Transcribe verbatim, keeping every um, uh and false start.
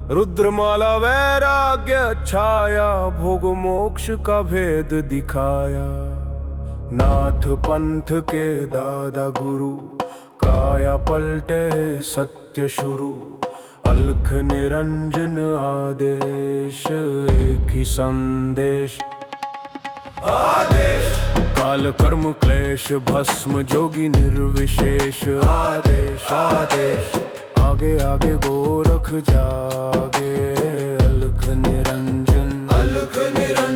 रुद्रमाला वैराग्य छाया, भोग मोक्ष का भेद दिखाया। नाथ पंथ के दादा गुरु, काया पलटे सत्य शुरू। अलख निरंजन आदेश, एक ही संदेश आदेश। काल कर्म क्लेश भस्म, जोगी निर्विशेष। आदेश आदेश, आगे आगे गोरख जागे। अलख निरंजन, अलख निरंजन।